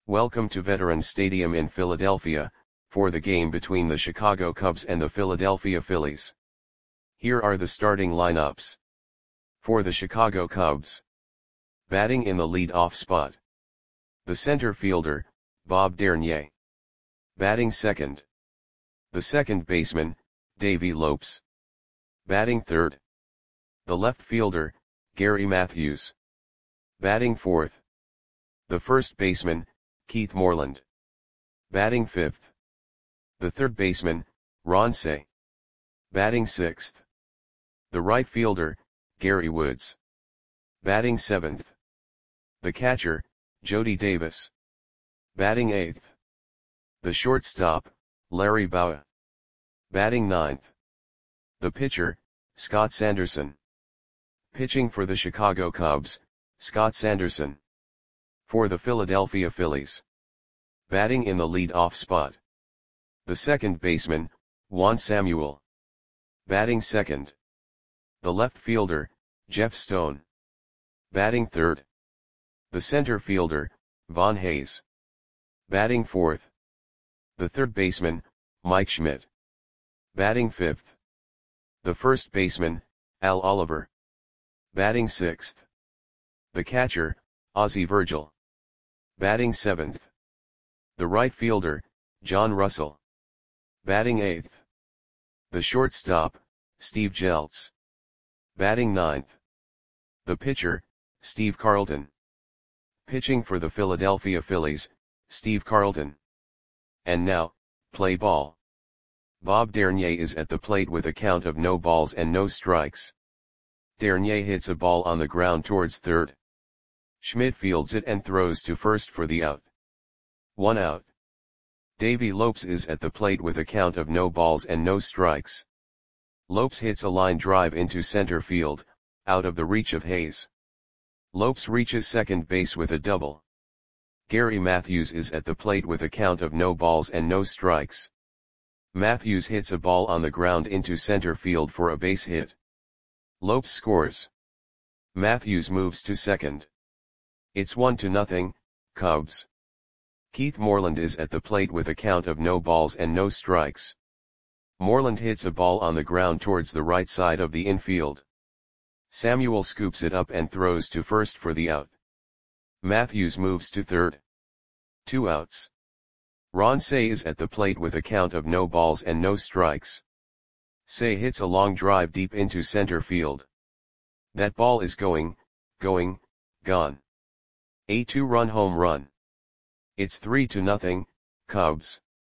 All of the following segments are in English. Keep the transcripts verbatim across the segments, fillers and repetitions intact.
Welcome to Veterans Stadium in Philadelphia, for the game between the Chicago Cubs and the Philadelphia Phillies. Here are the starting lineups. For the Chicago Cubs. Batting in the lead-off spot. The center fielder, Bob Dernier. Batting second. The second baseman, Davey Lopes. Batting third. The left fielder, Gary Matthews. Batting fourth. The first baseman, Keith Moreland. Batting fifth. The third baseman, Ron Cey. Batting sixth. The right fielder, Gary Woods. Batting seventh. The catcher, Jody Davis. Batting eighth. The shortstop, Larry Bowa. Batting ninth. The pitcher, Scott Sanderson. Pitching for the Chicago Cubs, Scott Sanderson. For the Philadelphia Phillies. Batting in the lead-off spot. The second baseman, Juan Samuel. Batting second. The left fielder, Jeff Stone. Batting third. The center fielder, Von Hayes. Batting fourth. The third baseman, Mike Schmidt. Batting fifth. The first baseman, Al Oliver. Batting sixth. The catcher, Ozzie Virgil. Batting seventh. The right fielder, John Russell. Batting eighth. The shortstop, Steve Jeltz. Batting ninth. The pitcher, Steve Carlton. Pitching for the Philadelphia Phillies, Steve Carlton. And now, play ball. Bob Dernier is at the plate with a count of no balls and no strikes. Dernier hits a ball on the ground towards third. Schmidt fields it and throws to first for the out. One out. Davey Lopes is at the plate with a count of no balls and no strikes. Lopes hits a line drive into center field, out of the reach of Hayes. Lopes reaches second base with a double. Gary Matthews is at the plate with a count of no balls and no strikes. Matthews hits a ball on the ground into center field for a base hit. Lopes scores. Matthews moves to second. It's one to nothing, Cubs. Keith Moreland is at the plate with a count of no balls and no strikes. Moreland hits a ball on the ground towards the right side of the infield. Samuel scoops it up and throws to first for the out. Matthews moves to third. Two outs. Ron Cey is at the plate with a count of no balls and no strikes. Cey hits a long drive deep into center field. That ball is going, going, gone. A two-run home run. It's three to nothing, Cubs.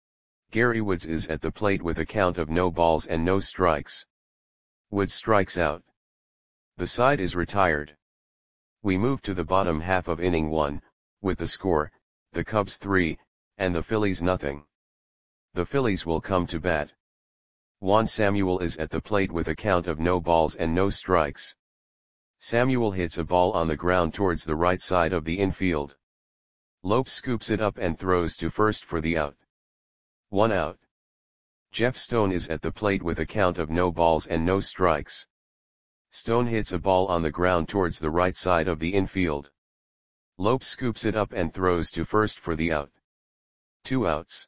Gary Woods is at the plate with a count of no balls and no strikes. Woods strikes out. The side is retired. We move to the bottom half of inning one, with the score, the Cubs three, and the Phillies nothing. The Phillies will come to bat. Juan Samuel is at the plate with a count of no balls and no strikes. Samuel hits a ball on the ground towards the right side of the infield. Lopes scoops it up and throws to first for the out. One out. Jeff Stone is at the plate with a count of no balls and no strikes. Stone hits a ball on the ground towards the right side of the infield. Lopes scoops it up and throws to first for the out. Two outs.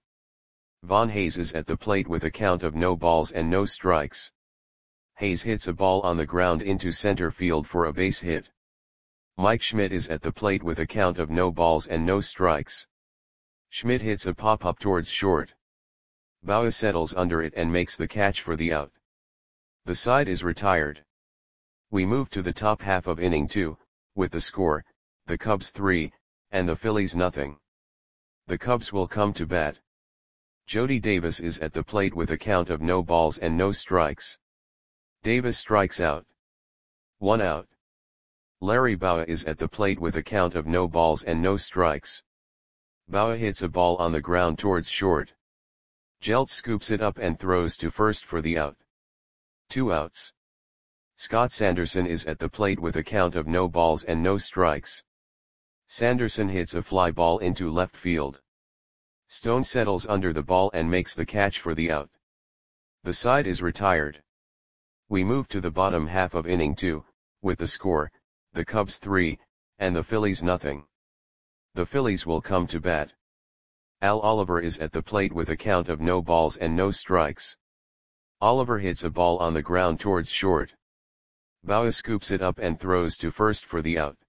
Von Hayes is at the plate with a count of no balls and no strikes. Hayes hits a ball on the ground into center field for a base hit. Mike Schmidt is at the plate with a count of no balls and no strikes. Schmidt hits a pop-up towards short. Bowa settles under it and makes the catch for the out. The side is retired. We move to the top half of inning two, with the score, the Cubs three, and the Phillies nothing. The Cubs will come to bat. Jody Davis is at the plate with a count of no balls and no strikes. Davis strikes out. One out. Larry Bowa is at the plate with a count of no balls and no strikes. Bowa hits a ball on the ground towards short. Jeltz scoops it up and throws to first for the out. Two outs. Scott Sanderson is at the plate with a count of no balls and no strikes. Sanderson hits a fly ball into left field. Stone settles under the ball and makes the catch for the out. The side is retired. We move to the bottom half of inning two, with the score, the Cubs three, and the Phillies nothing. The Phillies will come to bat. Al Oliver is at the plate with a count of no balls and no strikes. Oliver hits a ball on the ground towards short. Bauer scoops it up and throws to first for the out.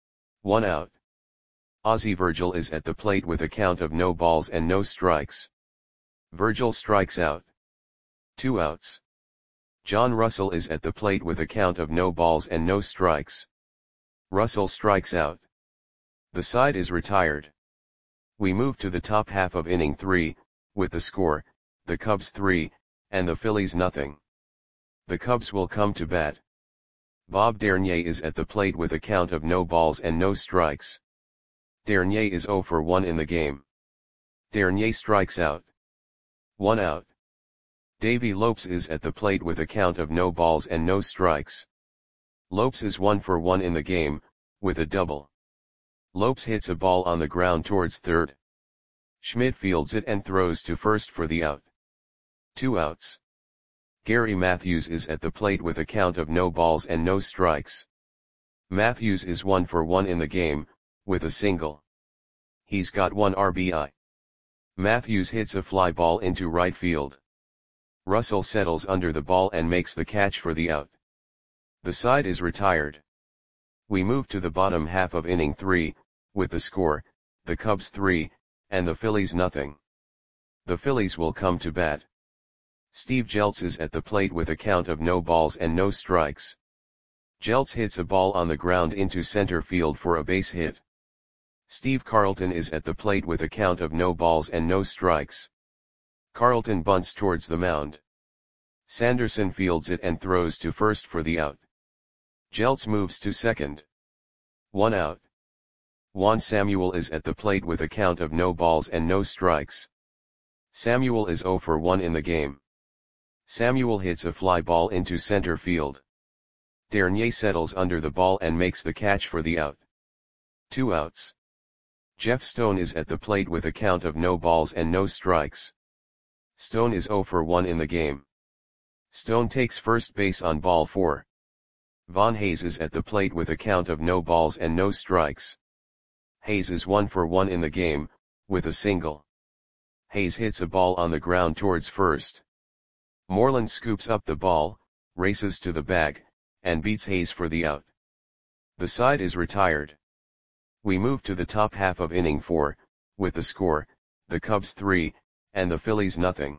One out. Ozzie Virgil is at the plate with a count of no balls and no strikes. Virgil strikes out. Two outs. John Russell is at the plate with a count of no balls and no strikes. Russell strikes out. The side is retired. We move to the top half of inning three, with the score, the Cubs three, and the Phillies nothing. The Cubs will come to bat. Bob Dernier is at the plate with a count of no balls and no strikes. Dernier is oh for one in the game. Dernier strikes out. One out. Davy Lopes is at the plate with a count of no balls and no strikes. Lopes is one for one in the game, with a double. Lopes hits a ball on the ground towards third. Schmidt fields it and throws to first for the out. Two outs. Gary Matthews is at the plate with a count of no balls and no strikes. Matthews is one for one in the game, with a single. He's got one R B I. Matthews hits a fly ball into right field. Russell settles under the ball and makes the catch for the out. The side is retired. We move to the bottom half of inning three, with the score, the Cubs three, and the Phillies nothing. The Phillies will come to bat. Steve Jeltz is at the plate with a count of no balls and no strikes. Jeltz hits a ball on the ground into center field for a base hit. Steve Carlton is at the plate with a count of no balls and no strikes. Carlton bunts towards the mound. Sanderson fields it and throws to first for the out. Jeltz moves to second. One out. Juan Samuel is at the plate with a count of no balls and no strikes. Samuel is oh for one in the game. Samuel hits a fly ball into center field. Dernier settles under the ball and makes the catch for the out. Two outs. Jeff Stone is at the plate with a count of no balls and no strikes. Stone is oh for one in the game. Stone takes first base on ball four. Von Hayes is at the plate with a count of no balls and no strikes. Hayes is one for one in the game, with a single. Hayes hits a ball on the ground towards first. Moreland scoops up the ball, races to the bag, and beats Hayes for the out. The side is retired. We move to the top half of inning four, with the score, the Cubs three, and the Phillies nothing.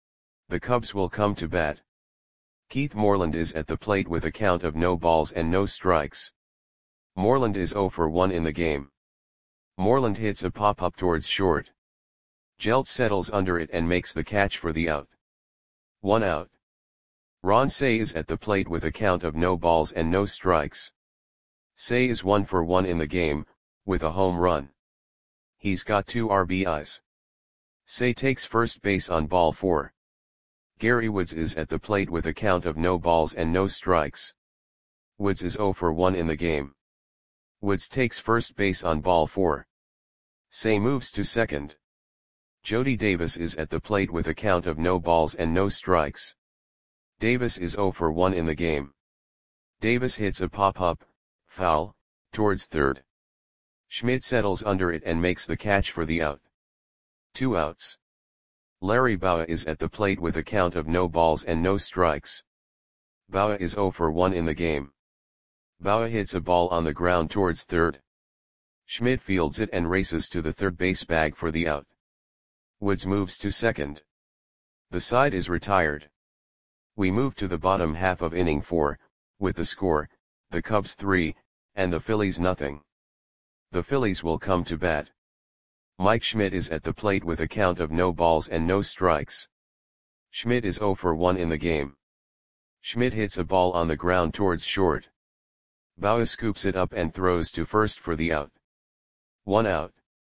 The Cubs will come to bat. Keith Moreland is at the plate with a count of no balls and no strikes. Moreland is oh for one in the game. Moreland hits a pop-up towards short. Jeltz settles under it and makes the catch for the out. One out. Ron Cey is at the plate with a count of no balls and no strikes. Cey is one for one in the game, with a home run. He's got two R B Is. Cey takes first base on ball four. Gary Woods is at the plate with a count of no balls and no strikes. Woods is oh for one in the game. Woods takes first base on ball four. Cey moves to second. Jody Davis is at the plate with a count of no balls and no strikes. Davis is oh for one in the game. Davis hits a pop-up, foul, towards third. Schmidt settles under it and makes the catch for the out. Two outs. Larry Bowa is at the plate with a count of no balls and no strikes. Bowa is oh for one in the game. Bowa hits a ball on the ground towards third. Schmidt fields it and races to the third base bag for the out. Woods moves to second. The side is retired. We move to the bottom half of inning four, with the score, the Cubs three, and the Phillies nothing. The Phillies will come to bat. Mike Schmidt is at the plate with a count of no balls and no strikes. Schmidt is oh for one in the game. Schmidt hits a ball on the ground towards short. Bowa scoops it up and throws to first for the out. One out.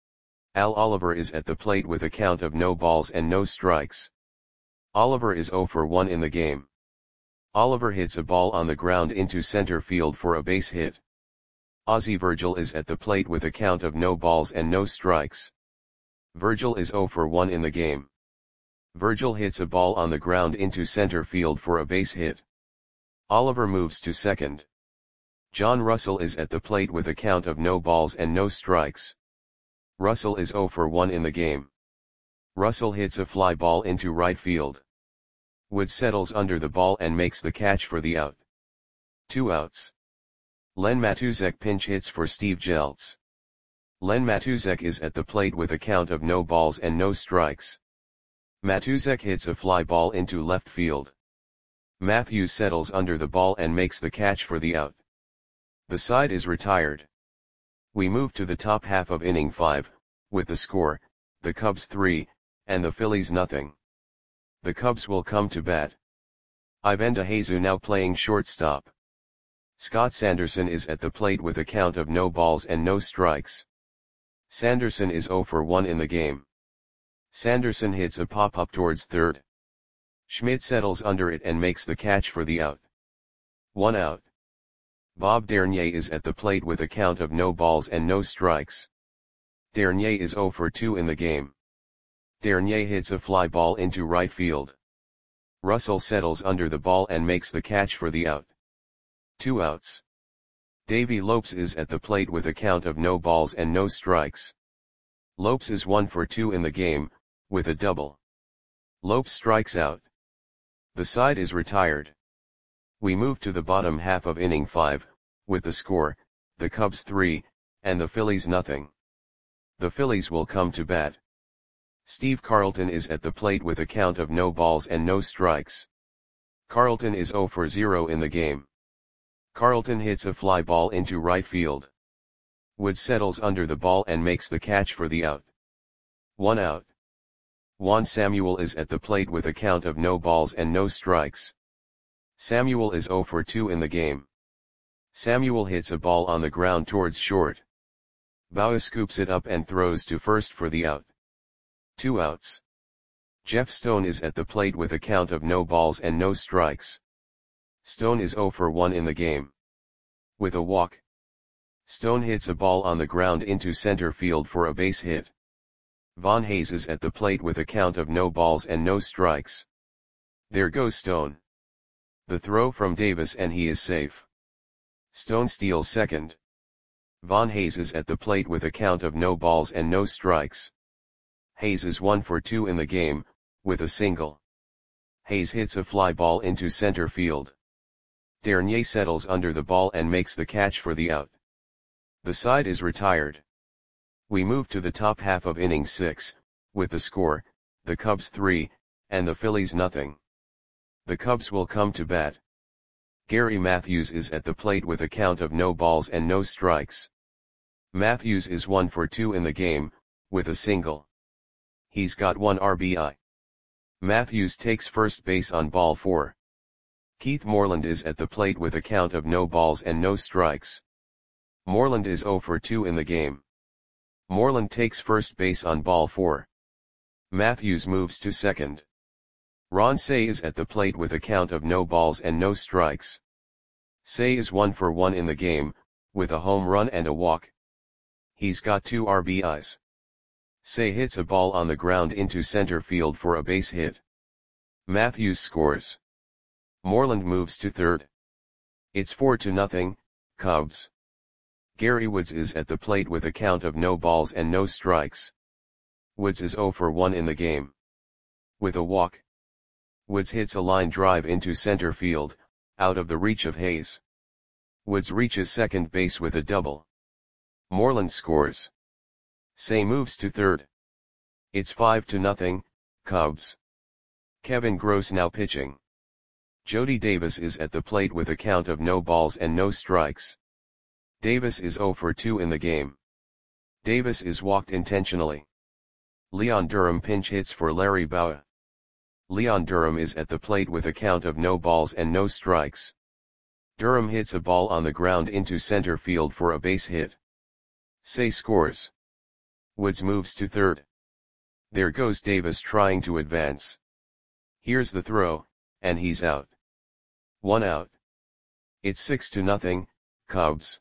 Al Oliver is at the plate with a count of no balls and no strikes. Oliver is oh for one in the game. Oliver hits a ball on the ground into center field for a base hit. Ozzie Virgil is at the plate with a count of no balls and no strikes. Virgil is oh for one in the game. Virgil hits a ball on the ground into center field for a base hit. Oliver moves to second. John Russell is at the plate with a count of no balls and no strikes. Russell is zero for one in the game. Russell hits a fly ball into right field. Woods settles under the ball and makes the catch for the out. Two outs. Len Matuzek pinch hits for Steve Jeltz. Len Matuzek is at the plate with a count of no balls and no strikes. Matuzek hits a fly ball into left field. Matthews settles under the ball and makes the catch for the out. The side is retired. We move to the top half of inning five, with the score, the Cubs three, and the Phillies nothing. The Cubs will come to bat. Ivan DeJesu now playing shortstop. Scott Sanderson is at the plate with a count of no balls and no strikes. Sanderson is zero for one in the game. Sanderson hits a pop-up towards third. Schmidt settles under it and makes the catch for the out. One out. Bob Dernier is at the plate with a count of no balls and no strikes. Dernier is zero for two in the game. Dernier hits a fly ball into right field. Russell settles under the ball and makes the catch for the out. Two outs. Davey Lopes is at the plate with a count of no balls and no strikes. Lopes is one for two in the game, with a double. Lopes strikes out. The side is retired. We move to the bottom half of inning five, with the score, the Cubs three, and the Phillies nothing. The Phillies will come to bat. Steve Carlton is at the plate with a count of no balls and no strikes. Carlton is zero for zero in the game. Carlton hits a fly ball into right field. Woods settles under the ball and makes the catch for the out. One out. Juan Samuel is at the plate with a count of no balls and no strikes. Samuel is zero for two in the game. Samuel hits a ball on the ground towards short. Bauer scoops it up and throws to first for the out. Two outs. Jeff Stone is at the plate with a count of no balls and no strikes. Stone is zero for one in the game. With a walk. Stone hits a ball on the ground into center field for a base hit. Von Hayes is at the plate with a count of no balls and no strikes. There goes Stone. The throw from Davis and he is safe. Stone steals second. Von Hayes is at the plate with a count of no balls and no strikes. Hayes is one for two in the game, with a single. Hayes hits a fly ball into center field. Dernier settles under the ball and makes the catch for the out. The side is retired. We move to the top half of inning six, with the score, the Cubs three, and the Phillies nothing. The Cubs will come to bat. Gary Matthews is at the plate with a count of no balls and no strikes. Matthews is one for two in the game, with a single. He's got one R B I. Matthews takes first base on ball four. Keith Moreland is at the plate with a count of no balls and no strikes. Moreland is zero for two in the game. Moreland takes first base on ball four. Matthews moves to second. Ron Cey is at the plate with a count of no balls and no strikes. Cey is one for one in the game, with a home run and a walk. He's got two R B Is. Cey hits a ball on the ground into center field for a base hit. Matthews scores. Moreland moves to third. It's four to nothing, Cubs. Gary Woods is at the plate with a count of no balls and no strikes. Woods is zero for one in the game. With a walk. Woods hits a line drive into center field, out of the reach of Hayes. Woods reaches second base with a double. Moreland scores. Cey moves to third. It's five to nothing, Cubs. Kevin Gross now pitching. Jody Davis is at the plate with a count of no balls and no strikes. Davis is zero for two in the game. Davis is walked intentionally. Leon Durham pinch hits for Larry Bauer. Leon Durham is at the plate with a count of no balls and no strikes. Durham hits a ball on the ground into center field for a base hit. Cey scores. Woods moves to third. There goes Davis trying to advance. Here's the throw, and he's out. One out. It's six to nothing, Cubs.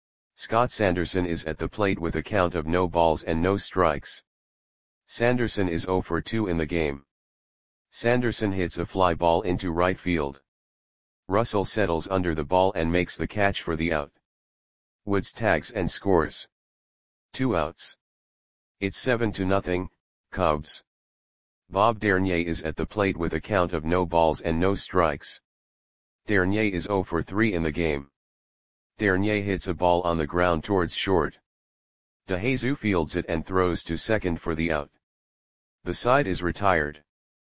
Scott Sanderson is at the plate with a count of no balls and no strikes. Sanderson is zero for two in the game. Sanderson hits a fly ball into right field. Russell settles under the ball and makes the catch for the out. Woods tags and scores. Two outs. It's seven to nothing, Cubs. Bob Dernier is at the plate with a count of no balls and no strikes. Dernier is zero for three in the game. Dernier hits a ball on the ground towards short. DeJesus fields it and throws to second for the out. The side is retired.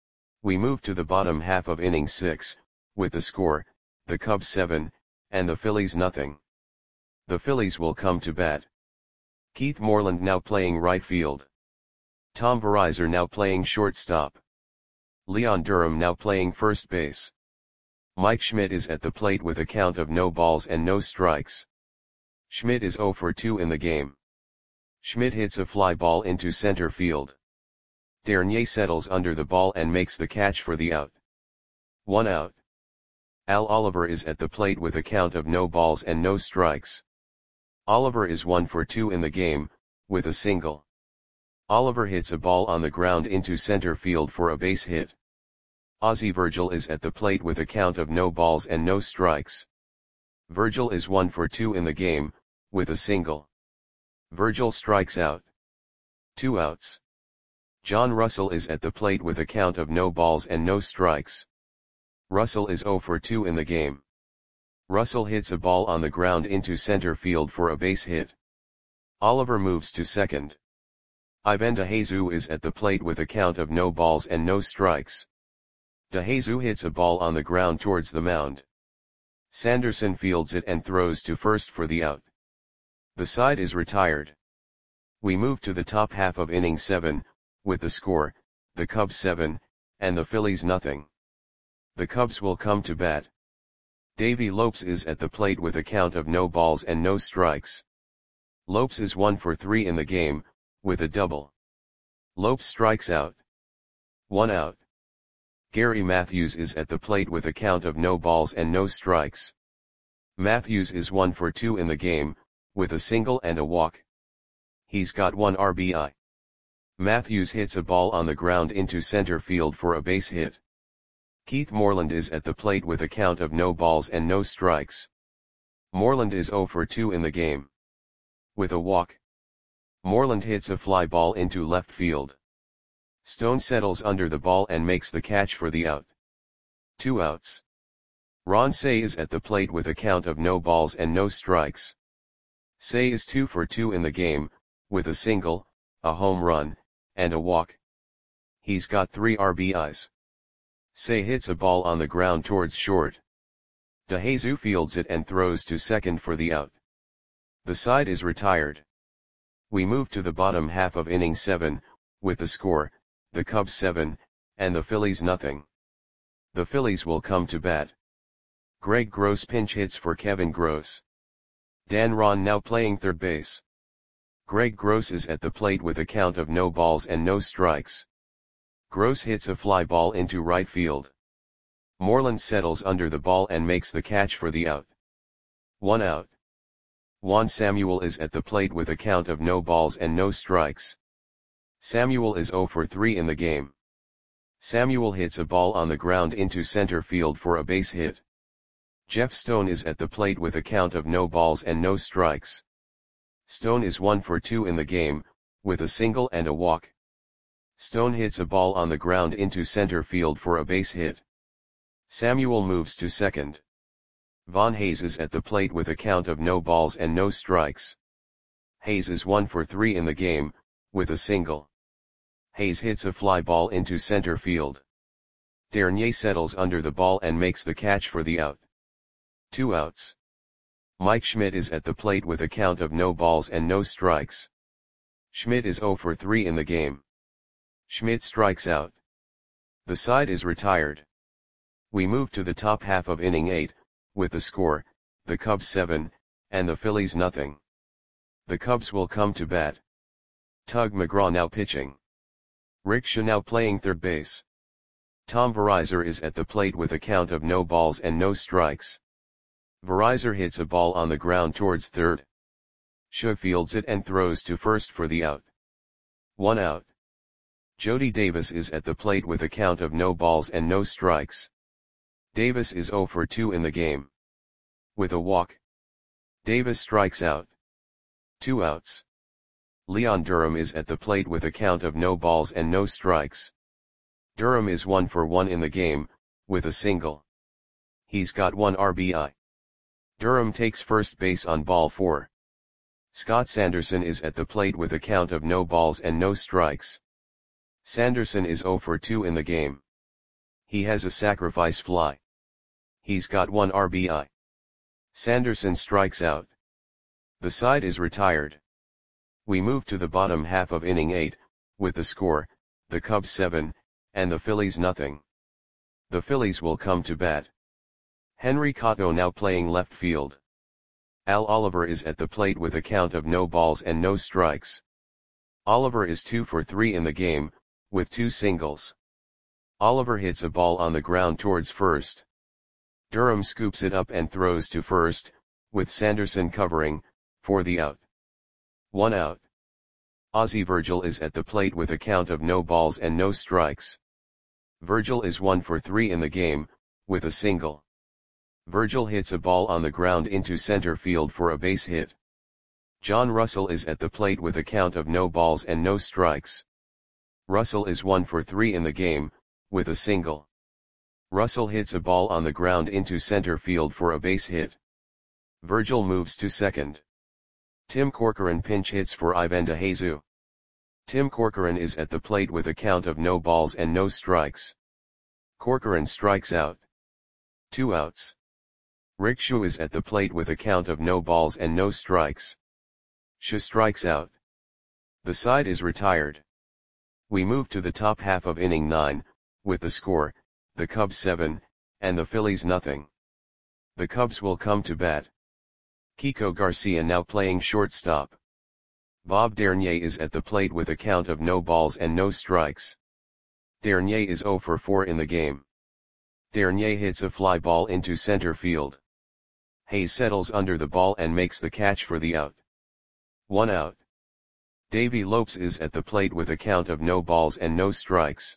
We move to the bottom half of inning six, with the score, the Cubs seven, and the Phillies nothing. The Phillies will come to bat. Keith Moreland now playing right field. Tom Verizor now playing shortstop. Leon Durham now playing first base. Mike Schmidt is at the plate with a count of no balls and no strikes. Schmidt is zero for two in the game. Schmidt hits a fly ball into center field. Dernier settles under the ball and makes the catch for the out. One out. Al Oliver is at the plate with a count of no balls and no strikes. Oliver is one for two in the game, with a single. Oliver hits a ball on the ground into center field for a base hit. Ozzie Virgil is at the plate with a count of no balls and no strikes. Virgil is one for two in the game, with a single. Virgil strikes out. Two outs. John Russell is at the plate with a count of no balls and no strikes. Russell is zero for two in the game. Russell hits a ball on the ground into center field for a base hit. Oliver moves to second. Ivan DeJesus is at the plate with a count of no balls and no strikes. DeJesus hits a ball on the ground towards the mound. Sanderson fields it and throws to first for the out. The side is retired. We move to the top half of inning seven, with the score, the Cubs seven, and the Phillies nothing. The Cubs will come to bat. Davey Lopes is at the plate with a count of no balls and no strikes. Lopes is one for three in the game, with a double. Lopes strikes out. One out. Gary Matthews is at the plate with a count of no balls and no strikes. Matthews is one for two in the game, with a single and a walk. He's got one R B I. Matthews hits a ball on the ground into center field for a base hit. Keith Moreland is at the plate with a count of no balls and no strikes. Moreland is zero for two in the game. With a walk. Moreland hits a fly ball into left field. Stone settles under the ball and makes the catch for the out. Two outs. Ron Cey is at the plate with a count of no balls and no strikes. Cey is two for two in the game, with a single, a home run, and a walk. He's got three R B Is. Cey hits a ball on the ground towards short. DeJesus fields it and throws to second for the out. The side is retired. We move to the bottom half of inning seven, with the score, the Cubs seven, and the Phillies nothing. The Phillies will come to bat. Greg Gross pinch hits for Kevin Gross. Dan Ron now playing third base. Greg Gross is at the plate with a count of no balls and no strikes. Gross hits a fly ball into right field. Moreland settles under the ball and makes the catch for the out. One out. Juan Samuel is at the plate with a count of no balls and no strikes. Samuel is zero for three in the game. Samuel hits a ball on the ground into center field for a base hit. Jeff Stone is at the plate with a count of no balls and no strikes. Stone is one for two in the game, with a single and a walk. Stone hits a ball on the ground into center field for a base hit. Samuel moves to second. Von Hayes is at the plate with a count of no balls and no strikes. Hayes is one for three in the game, with a single. Hayes hits a fly ball into center field. Dernier settles under the ball and makes the catch for the out. Two outs. Mike Schmidt is at the plate with a count of no balls and no strikes. Schmidt is zero for three in the game. Schmidt strikes out. The side is retired. We move to the top half of inning eight, with the score, the Cubs seven, and the Phillies nothing. The Cubs will come to bat. Tug McGraw now pitching. Rick Shaw now playing third base. Tom Verizor is at the plate with a count of no balls and no strikes. Verizor hits a ball on the ground towards third. Shaw fields it and throws to first for the out. One out. Jody Davis is at the plate with a count of no balls and no strikes. Davis is zero for two in the game. With a walk. Davis strikes out. Two outs. Leon Durham is at the plate with a count of no balls and no strikes. Durham is one for one in the game, with a single. He's got one R B I. Durham takes first base on ball four. Scott Sanderson is at the plate with a count of no balls and no strikes. Sanderson is zero for two in the game. He has a sacrifice fly. He's got one R B I. Sanderson strikes out. The side is retired. We move to the bottom half of inning eight, with the score, the Cubs seven, and the Phillies nothing. The Phillies will come to bat. Henry Cotto now playing left field. Al Oliver is at the plate with a count of no balls and no strikes. Oliver is two for three in the game, with two singles. Oliver hits a ball on the ground towards first. Durham scoops it up and throws to first, with Sanderson covering, for the out. One out. Ozzie Virgil is at the plate with a count of no balls and no strikes. Virgil is one for three in the game, with a single. Virgil hits a ball on the ground into center field for a base hit. John Russell is at the plate with a count of no balls and no strikes. Russell is one for three in the game, with a single. Russell hits a ball on the ground into center field for a base hit. Virgil moves to second. Tim Corcoran pinch hits for Ivan DeJesus. Tim Corcoran is at the plate with a count of no balls and no strikes. Corcoran strikes out. Two outs. Rick Shu is at the plate with a count of no balls and no strikes. Shu strikes out. The side is retired. We move to the top half of inning nine, with the score, the Cubs seven, and the Phillies nothing. The Cubs will come to bat. Kiko Garcia now playing shortstop. Bob Dernier is at the plate with a count of no balls and no strikes. Dernier is zero for four in the game. Dernier hits a fly ball into center field. Hayes settles under the ball and makes the catch for the out. One out. Davey Lopes is at the plate with a count of no balls and no strikes.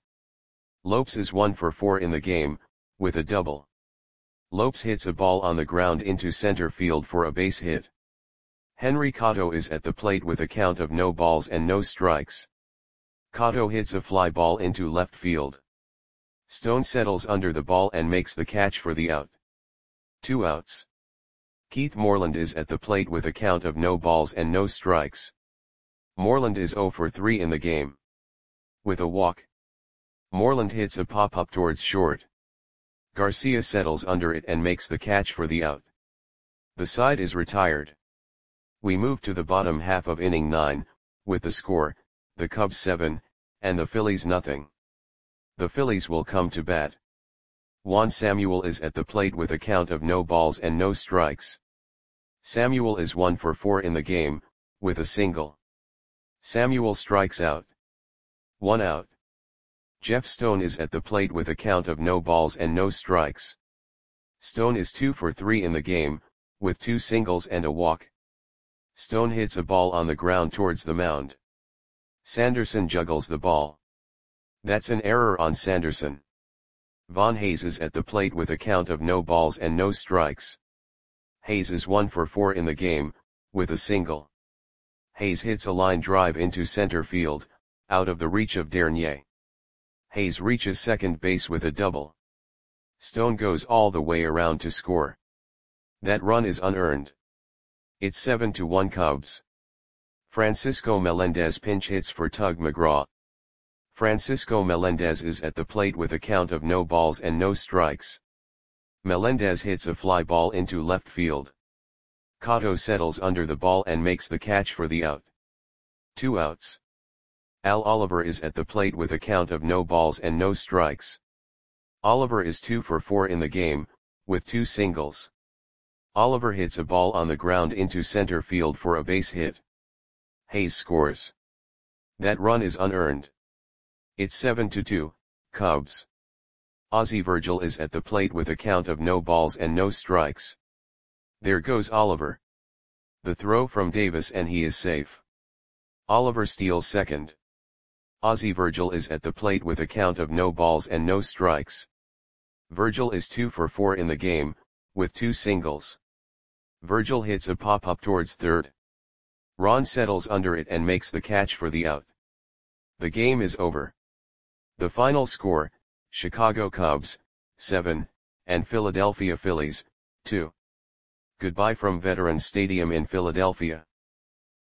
Lopes is one for four in the game, with a double. Lopes hits a ball on the ground into center field for a base hit. Henry Cotto is at the plate with a count of no balls and no strikes. Cotto hits a fly ball into left field. Stone settles under the ball and makes the catch for the out. Two outs. Keith Moreland is at the plate with a count of no balls and no strikes. Moreland is zero for three in the game. With a walk. Moreland hits a pop-up towards short. Garcia settles under it and makes the catch for the out. The side is retired. We move to the bottom half of inning nine, with the score, the Cubs seven, and the Phillies nothing. The Phillies will come to bat. Juan Samuel is at the plate with a count of no balls and no strikes. Samuel is one for four in the game, with a single. Samuel strikes out. One out. Jeff Stone is at the plate with a count of no balls and no strikes. Stone is two for three in the game, with two singles and a walk. Stone hits a ball on the ground towards the mound. Sanderson juggles the ball. That's an error on Sanderson. Von Hayes is at the plate with a count of no balls and no strikes. Hayes is one for four in the game, with a single. Hayes hits a line drive into center field, out of the reach of Dernier. Hayes reaches second base with a double. Stone goes all the way around to score. That run is unearned. It's seven to one Cubs. Francisco Melendez pinch hits for Tug McGraw. Francisco Melendez is at the plate with a count of no balls and no strikes. Melendez hits a fly ball into left field. Cotto settles under the ball and makes the catch for the out. Two outs. Al Oliver is at the plate with a count of no balls and no strikes. Oliver is two for four in the game, with two singles. Oliver hits a ball on the ground into center field for a base hit. Hayes scores. That run is unearned. It's seven to two, Cubs. Ozzie Virgil is at the plate with a count of no balls and no strikes. There goes Oliver. The throw from Davis and he is safe. Oliver steals second. Ozzie Virgil is at the plate with a count of no balls and no strikes. Virgil is two for four in the game, with two singles. Virgil hits a pop-up towards third. Ron settles under it and makes the catch for the out. The game is over. The final score, Chicago Cubs, seven, and Philadelphia Phillies, two. Goodbye from Veterans Stadium in Philadelphia.